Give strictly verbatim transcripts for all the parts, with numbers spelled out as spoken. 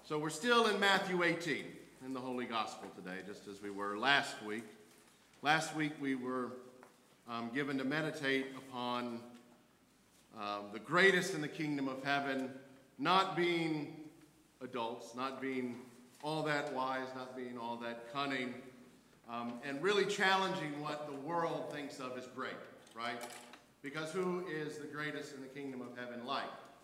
So we're still in Matthew eighteen in the Holy Gospel today, just as we were last week. Last week we were um, given to meditate upon um, the greatest in the kingdom of heaven, not being adults, not being all that wise, not being all that cunning, um, and really challenging what the world thinks of as great, right? Because who is the greatest in the kingdom of heaven like?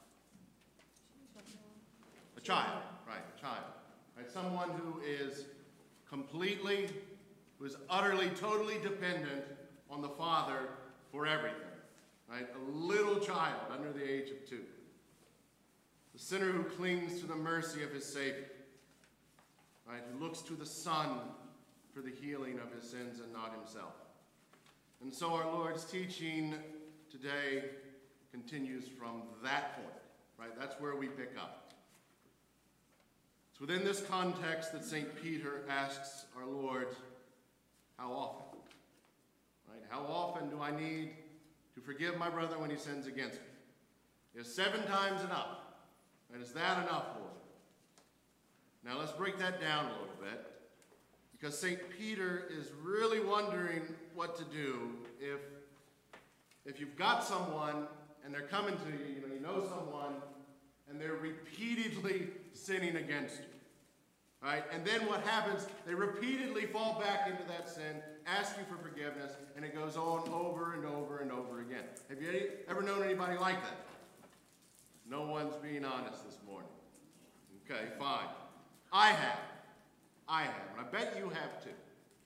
A child, right, a child. Right? Someone who is completely, who is utterly, totally dependent on the Father for everything, right? A little child under the age of two. The sinner who clings to the mercy of his Savior, right? Who looks to the Son for the healing of his sins and not himself. And so our Lord's teaching today continues from that point, right? That's where we pick up. It's within this context that Saint Peter asks our Lord, how often? Right? How often do I need to forgive my brother when he sins against me? Is seven times enough? And is that enough, Lord? Now let's break that down a little bit, because Saint Peter is really wondering what to do if, if you've got someone and they're coming to you, you know, you know someone, and they're repeatedly sinning against you. Right? And then what happens, they repeatedly fall back into that sin, ask you for forgiveness, and it goes on over and over and over again. Have you ever known anybody like that? No one's being honest this morning. Okay, fine. I have. I have, and I bet you have too.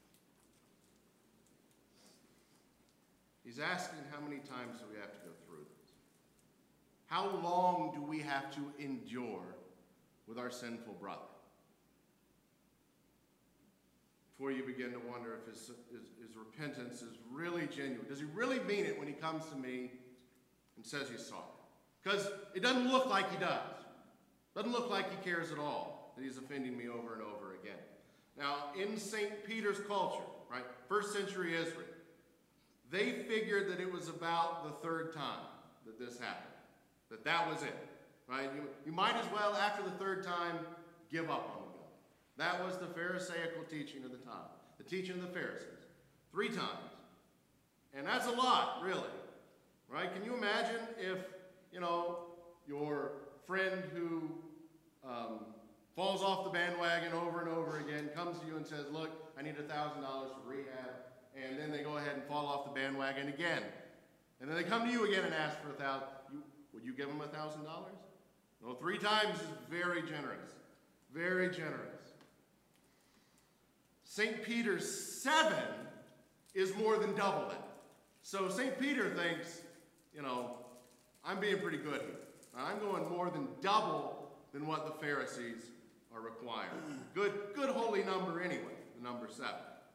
He's asking how many times do we have to go through this? How long do we have to endure with our sinful brother? Before you begin to wonder if his, his, his repentance is really genuine. Does he really mean it when he comes to me and says he's sorry? Because it doesn't look like he does. Doesn't look like he cares at all that he's offending me over and over again. Now, in Saint Peter's culture, right, first century Israel, they figured that it was about the third time that this happened. That that was it, right? You, you might as well, after the third time, give up on the God. That was the Pharisaical teaching of the time, the teaching of the Pharisees. Three times. And that's a lot, really, right? Can you imagine if, you know, your friend who um, falls off the bandwagon over and over again comes to you and says, look, I need one thousand dollars for rehab, and then they go ahead and fall off the bandwagon again. And then they come to you again and ask for a thousand dollars. Would you give them one thousand dollars? No, three times is very generous. Very generous. Saint Peter's seven is more than double that. So Saint Peter thinks, you know, I'm being pretty good here. I'm going more than double than what the Pharisees are requiring. Good, good holy number anyway, the number seven.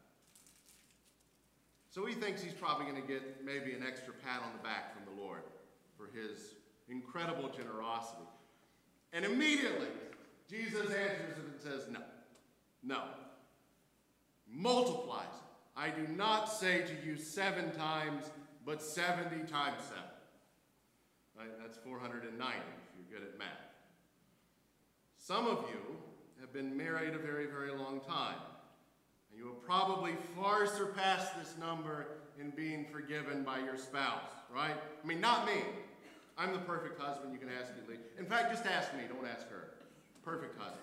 So he thinks he's probably going to get maybe an extra pat on the back from the Lord for his incredible generosity. And immediately, Jesus answers it and says, no, no. Multiplies it. I do not say to you seven times, but seventy times seven. Right? That's four hundred ninety if you're good at math. Some of you have been married a very, very long time. And you have probably far surpassed this number in being forgiven by your spouse, right? I mean, not me. I'm the perfect husband. You can ask me, Lee. In fact, just ask me. Don't ask her. Perfect husband.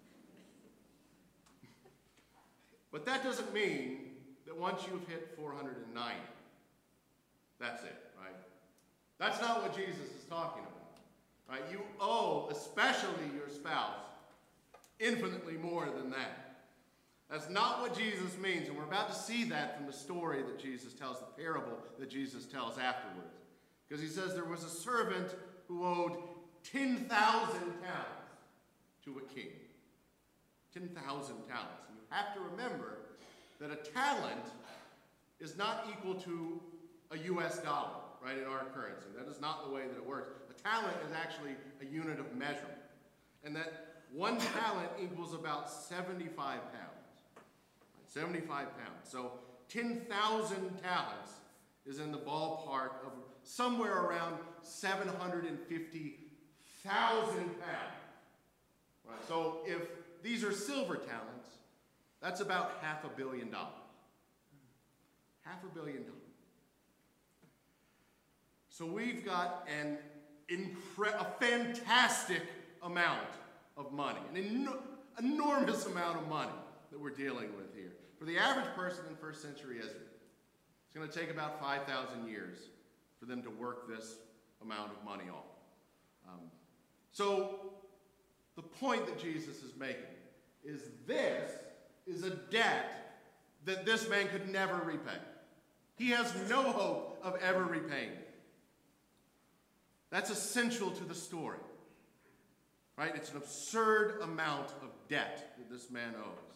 But that doesn't mean that once you've hit four hundred ninety, that's it, right? That's not what Jesus is talking about, right? You owe, especially your spouse, infinitely more than that. That's not what Jesus means, and we're about to see that from the story that Jesus tells, the parable that Jesus tells afterwards. Because he says there was a servant who owed ten thousand talents to a king. ten thousand talents. And you have to remember that a talent is not equal to a U S dollar, right, in our currency. That is not the way that it works. A talent is actually a unit of measurement. And that one talent equals about seventy-five pounds. Right, seventy-five pounds. So ten thousand talents is in the ballpark of somewhere around seven hundred fifty thousand pounds. Right, so if These are silver talents. That's about half a billion dollars. Half a billion dollars. So we've got an incre- a fantastic amount of money, an eno- enormous amount of money that we're dealing with here. For the average person in first century Israel, it's going to take about five thousand years for them to work this amount of money off. Um, so the point that Jesus is making is this is a debt that this man could never repay. He has no hope of ever repaying it. That's essential to the story, right? It's an absurd amount of debt that this man owes.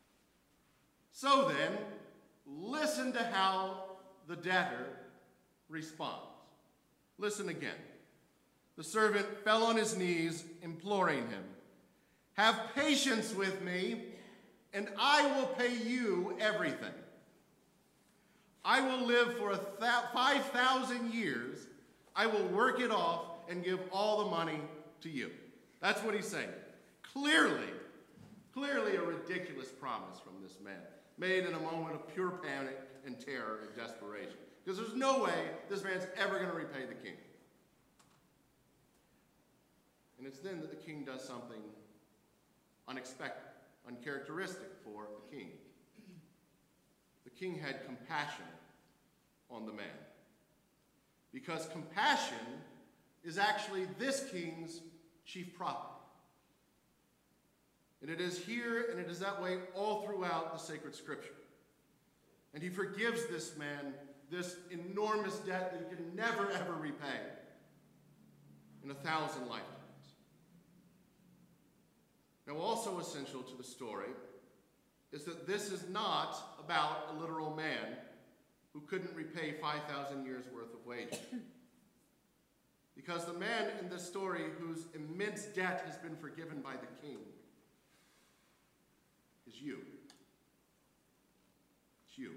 So then, listen to how the debtor responds. Listen again. The servant fell on his knees, imploring him, "Have patience with me, and I will pay you everything. I will live for a th- five thousand years. I will work it off and give all the money to you." That's what he's saying. Clearly, clearly a ridiculous promise from this man, made in a moment of pure panic and terror and desperation. Because there's no way this man's ever going to repay the king. And it's then that the king does something unexpected, uncharacteristic for a king. The king had compassion on the man. Because compassion is actually this king's chief property. And it is here, and it is that way all throughout the sacred scripture. And he forgives this man this enormous debt that he can never, ever repay in a thousand lifetimes. Now, also essential to the story is that this is not about a literal man who couldn't repay five thousand years worth of wages. Because the man in this story whose immense debt has been forgiven by the king is you. It's you.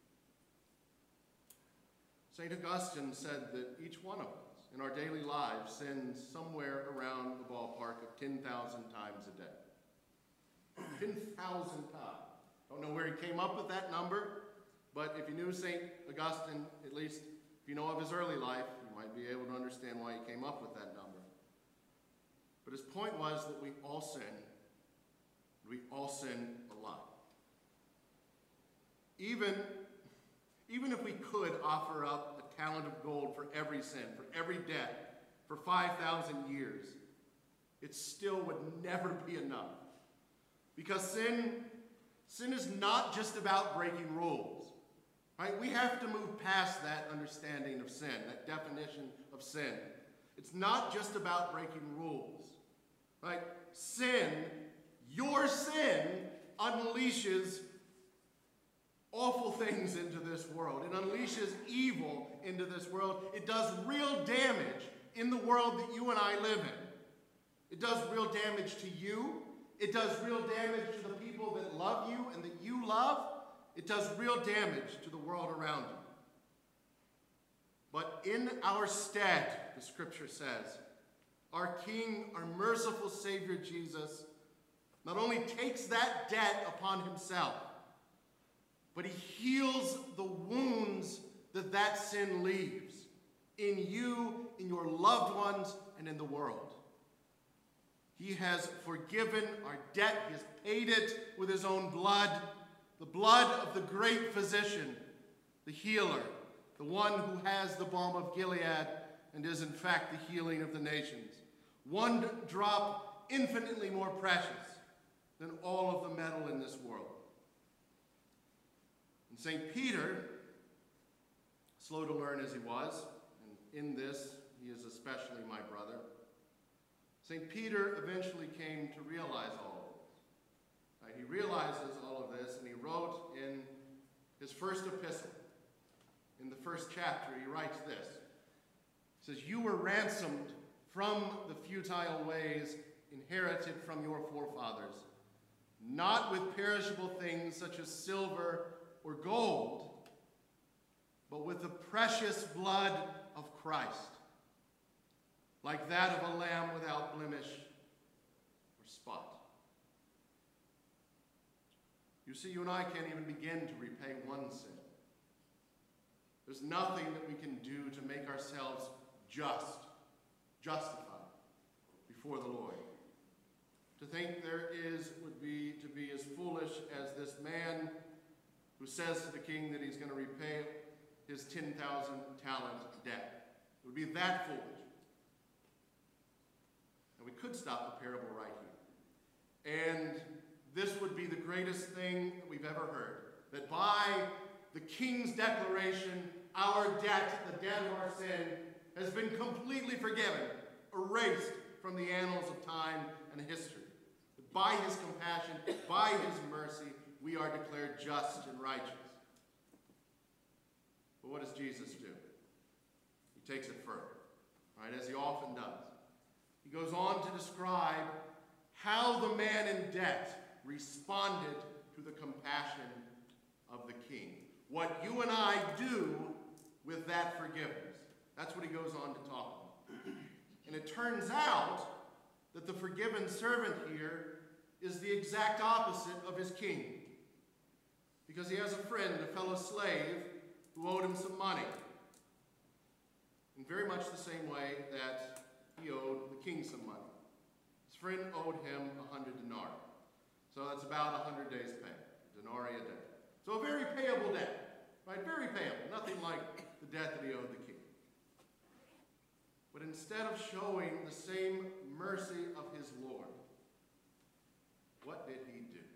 Saint Augustine said that each one of us in our daily lives sins somewhere around the ballpark of ten thousand times a day. ten thousand times. Don't know where he came up with that number, but if you knew Saint Augustine, at least if you know of his early life, you might be able to understand why he came up with that number. But his point was that we all sin. We all sin a lot. Even, even if we could offer up a talent of gold for every sin, for every debt, for five thousand years, it still would never be enough. Because sin, sin is not just about breaking rules. Right? We have to move past that understanding of sin, that definition of sin. It's not just about breaking rules. Right? Sin, your sin, unleashes awful things into this world. It unleashes evil into this world. It does real damage in the world that you and I live in. It does real damage to you. It does real damage to the people that love you and that you love. It does real damage to the world around you. But in our stead, the scripture says, our King, our merciful Savior Jesus, not only takes that debt upon himself, but he heals the wounds that that sin leaves in you, in your loved ones, and in the world. He has forgiven our debt. He has paid it with his own blood, the blood of the great physician, the healer, the one who has the balm of Gilead and is in fact the healing of the nations. One drop infinitely more precious than all of the metal in this world. And Saint Peter, slow to learn as he was, and in this he is especially my brother, Saint Peter eventually came to realize all of this. Right? He realizes all of this, and he wrote in his first epistle, in the first chapter, he writes this. He says, "You were ransomed from the futile ways inherited from your forefathers, not with perishable things such as silver or gold, but with the precious blood of Christ, like that of a lamb without blemish or spot." You see, you and I can't even begin to repay one sin. There's nothing that we can do to make ourselves just, justified before the Lord. To think there is would be to be as foolish as this man who says to the king that he's going to repay his ten thousand talent debt. It would be that foolish. And we could stop the parable right here. And this would be the greatest thing that we've ever heard. That by the king's declaration, our debt, the debt of our sin, has been completely forgiven, erased from the annals of time and history. That by his compassion, by his mercy, we are declared just and righteous. But what does Jesus do? He takes it further, right, as he often does. He goes on to describe how the man in debt responded to the compassion of the king. What you and I do with that forgiveness. That's what he goes on to talk about. And it turns out that the forgiven servant here is the exact opposite of his king. Because he has a friend, a fellow slave, who owed him some money. In very much the same way that he owed the king some money. His friend owed him a hundred denarii. So that's about a hundred days' pay, denarii a day. So a very payable debt, right? Very payable, nothing like the debt that he owed the king. But instead of showing the same mercy of his Lord, what did he do?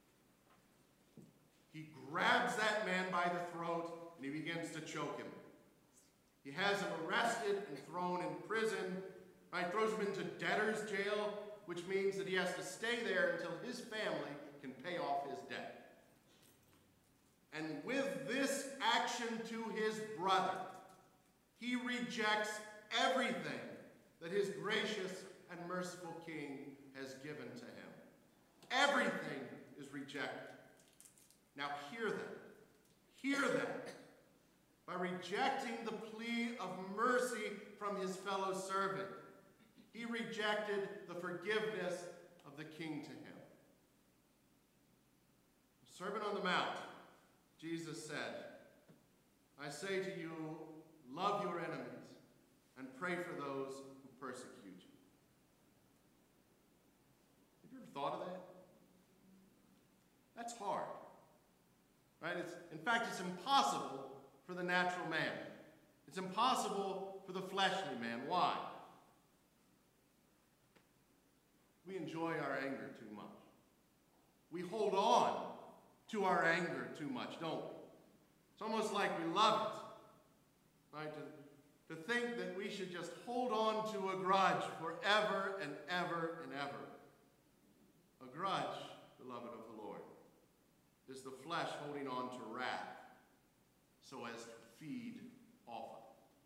He grabs that man by the throat and he begins to choke him. He has him arrested and thrown in prison, right? Throws him into debtor's jail, which means that he has to stay there until his family can pay off his debt. And with this action to his brother, he rejects everything that his gracious and merciful king has given to him. Everything is rejected. Now hear that. Hear that. By rejecting the plea of mercy from his fellow servant, he rejected the forgiveness of the king to him. The Sermon on the Mount, Jesus said, I say to you, love your enemies and pray for those who persecute you. Have you ever thought of that? That's hard. Right? It's, in fact, it's impossible for the natural man. It's impossible for the fleshly man. Why? We enjoy our anger too much. We hold on to our anger too much, don't we? It's almost like we love it. Right? To, to think that we should just hold on to a grudge forever and ever and ever. A grudge, beloved of the Lord, is the flesh holding on to wrath so as to feed off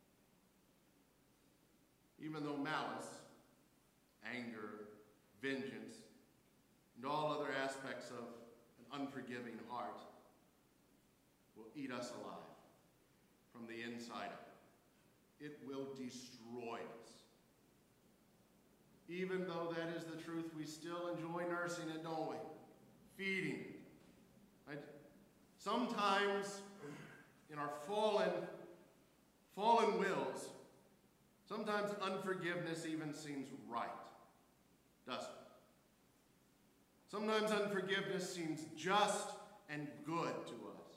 it. Even though malice, anger, vengeance, and all other aspects of an unforgiving heart will eat us alive from the inside out. It will destroy us. Even though that is the truth, we still enjoy nursing it, don't we? Feeding it. Right? Sometimes in our fallen, fallen wills, sometimes unforgiveness even seems right, doesn't it? Sometimes unforgiveness seems just and good to us.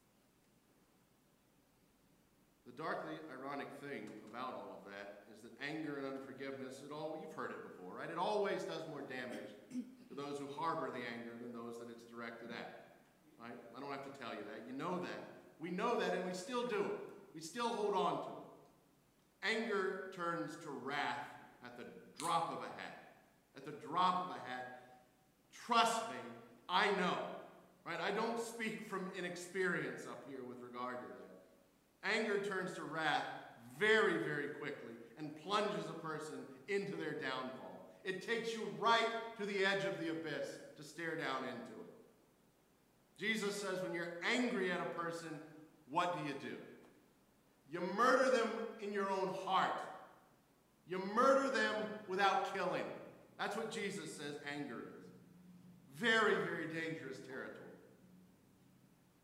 The darkly ironic thing about all of that is that anger and unforgiveness, it all, you've heard it before, right? It always does more damage to those who harbor the anger than those that it's directed at, right? I don't have to tell you that. You know that. We know that, and we still do it. We still hold on to it. Anger turns to wrath at the drop of a hat. At the drop of a hat. Trust me, I know. Right? I don't speak from inexperience up here with regard to that. Anger turns to wrath very, very quickly and plunges a person into their downfall. It takes you right to the edge of the abyss to stare down into it. Jesus says when you're angry at a person, what do you do? You murder them in your own heart. You murder them without killing. That's what Jesus says anger is. Very, very dangerous territory.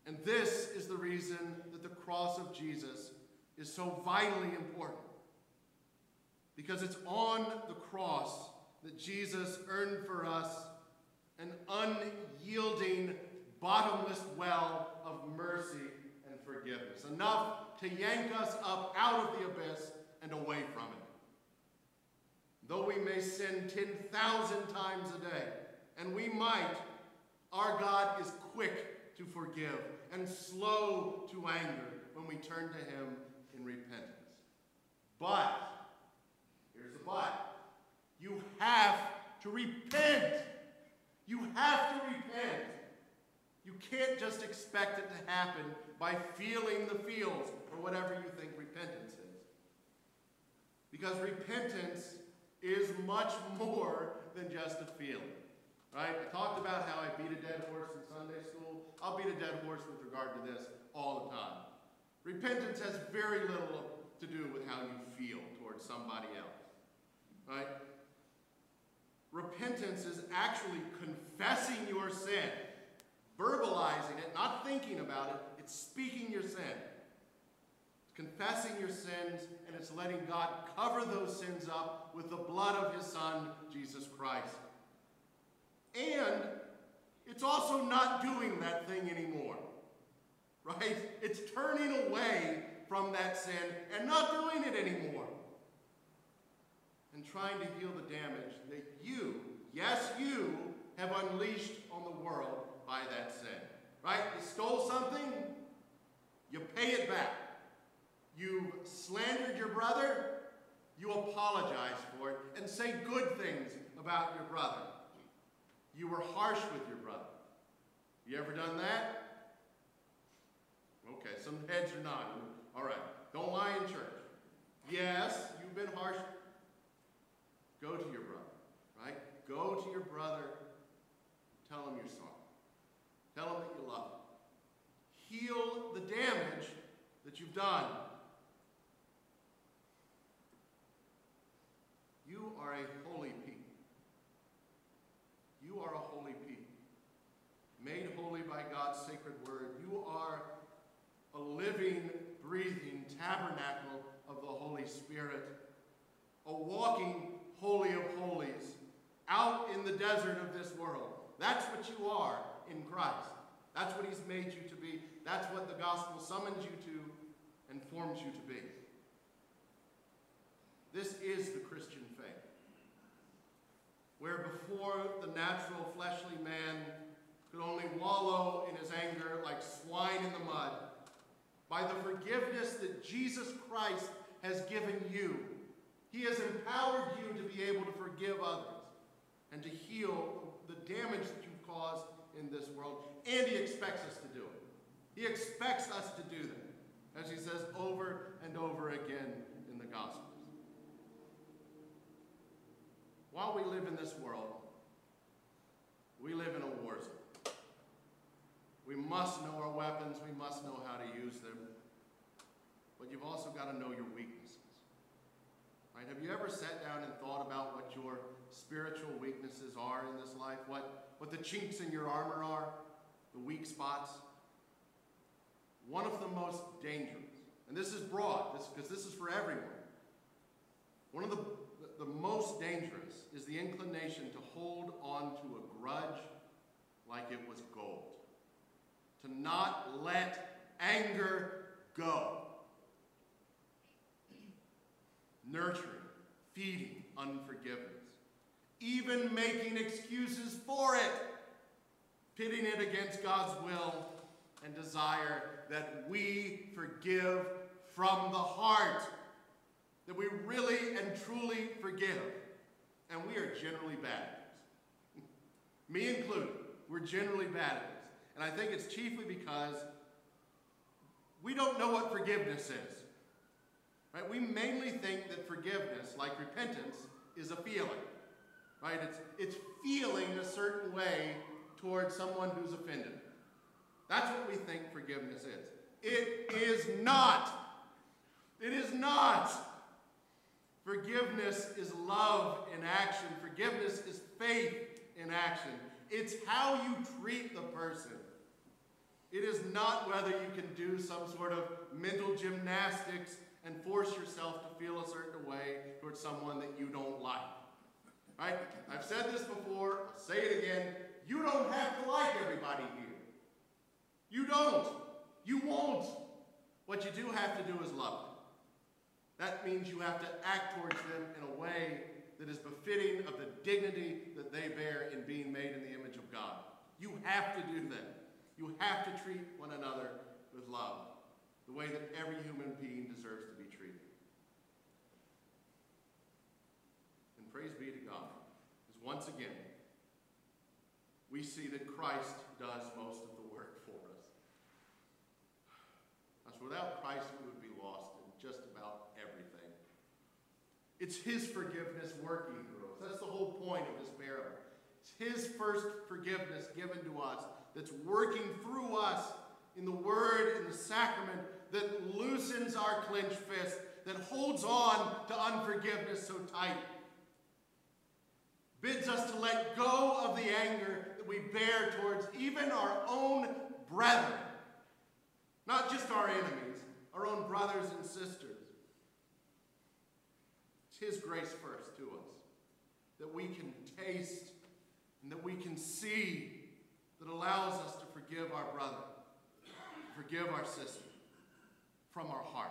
And this is the reason that the cross of Jesus is so vitally important. Because it's on the cross that Jesus earned for us an unyielding, bottomless well of mercy and forgiveness. Enough to yank us up out of the abyss and away from it. Though we may sin ten thousand times a day, and we might, our God is quick to forgive and slow to anger when we turn to him in repentance. But, here's the but, you have to repent. You have to repent. You can't just expect it to happen by feeling the feels or whatever you think repentance is. Because repentance is much more than just a feeling. Right? I talked about how I beat a dead horse in Sunday school. I'll beat a dead horse with regard to this all the time. Repentance has very little to do with how you feel towards somebody else. Right? Repentance is actually confessing your sin, verbalizing it, not thinking about it. It's speaking your sin. It's confessing your sins, and it's letting God cover those sins up with the blood of his Son, Jesus Christ. And it's also not doing that thing anymore, right? It's turning away from that sin and not doing it anymore. And trying to heal the damage that you, yes you, have unleashed on the world by that sin. Right? You stole something, you pay it back. You slandered your brother, you apologize for it and say good things about your brother. You were harsh with your brother. You ever done that? Okay, some heads are nodding. All right, don't lie in church. Yes, you've been harsh. Go to your brother, right? Go to your brother. Tell him you're sorry. Tell him that you love him. Heal the damage that you've done. You are a holy people. You are a holy people. Made holy by God's sacred word. You are a living, breathing tabernacle of the Holy Spirit. A walking Holy of Holies, out in the desert of this world. That's what you are in Christ. That's what he's made you to be. That's what the gospel summons you to and forms you to be. This is the Christian faith, where before the natural fleshly man could only wallow in his anger like swine in the mud, by the forgiveness that Jesus Christ has given you, he has empowered you to be able to forgive others and to heal the damage that you've caused in this world. And he expects us to do it. He expects us to do that, as he says over and over again in the Gospels. While we live in this world, we live in a war zone. We must know our weapons. We must know how to use them. But you've also got to know your weaknesses. Right? Have you ever sat down and thought about what your spiritual weaknesses are in this life? What, what the chinks in your armor are? The weak spots? One of the most dangerous, and this is broad, this, because this is for everyone. One of the, the, the most dangerous is the inclination to hold on to a grudge like it was gold. To not let anger go. Nurturing, feeding unforgiveness, even making excuses for it, pitting it against God's will and desire that we forgive from the heart, that we really and truly forgive. And we are generally bad at this. Me included, we're generally bad at this. And I think it's chiefly because we don't know what forgiveness is. Right? We mainly think that forgiveness, like repentance, is a feeling. Right? It's, it's feeling a certain way towards someone who's offended. That's what we think forgiveness is. It is not. It is not. Forgiveness is love in action. Forgiveness is faith in action. It's how you treat the person. It is not whether you can do some sort of mental gymnastics and force yourself to feel a certain way towards someone that you don't like. Right? I've said this before, I'll say it again. You don't have to like everybody here. You don't. You won't. What you do have to do is love them. That means you have to act towards them in a way that is befitting of the dignity that they bear in being made in the image of God. You have to do that. You have to treat one another with love, the way that every human being deserves to be treated. And praise be to God, because once again, we see that Christ does most of the work for us. As without Christ, we would be lost in just about everything. It's his forgiveness working through us. That's the whole point of this parable. It's his first forgiveness given to us that's working through us in the word, in the sacrament, that loosens our clenched fist, that holds on to unforgiveness so tight. Bids us to let go of the anger that we bear towards even our own brethren. Not just our enemies, our own brothers and sisters. It's his grace first to us, that we can taste and that we can see, that allows us to forgive our brother, forgive our sister from our heart.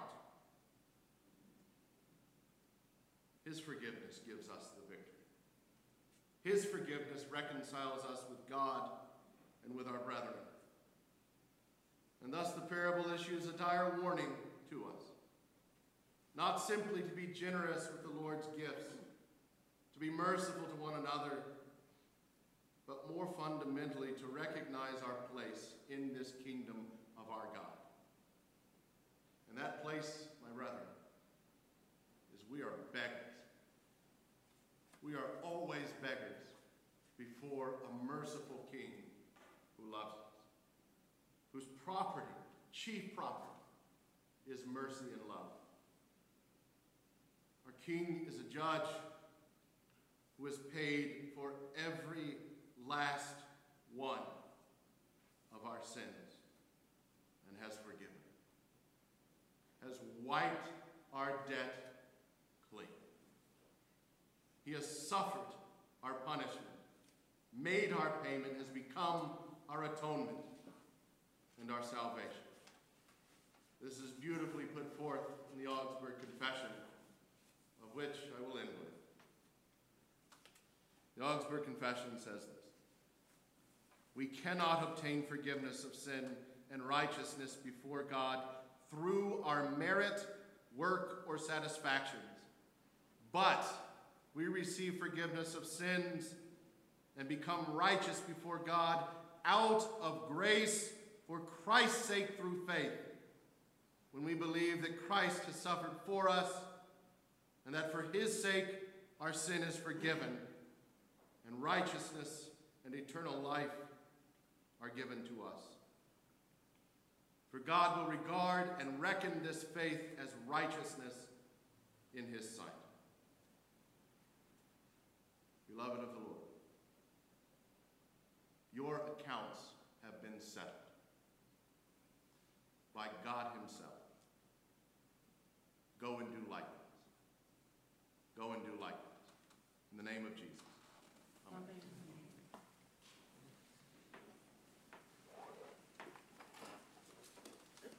His forgiveness gives us the victory. His forgiveness reconciles us with God and with our brethren. And thus the parable issues a dire warning to us, not simply to be generous with the Lord's gifts, to be merciful to one another, but more fundamentally to recognize our place in this kingdom of our God. And that place, my brethren, is we are beggars. We are always beggars before a merciful King who loves us, whose property, chief property, is mercy and love. Our King is a judge who has paid for every last one of our sins and has forgiven, has wiped our debt clean. He has suffered our punishment, made our payment, has become our atonement and our salvation. This is beautifully put forth in the Augsburg Confession, of which I will end with. The Augsburg Confession says this: we cannot obtain forgiveness of sin and righteousness before God through our merit, work, or satisfactions, but we receive forgiveness of sins and become righteous before God out of grace for Christ's sake through faith, when we believe that Christ has suffered for us and that for his sake our sin is forgiven and righteousness and eternal life are given to us. For God will regard and reckon this faith as righteousness in his sight. Beloved of the Lord, your accounts have been settled by God himself. Go and do likewise. Go and do likewise. In the name of Jesus.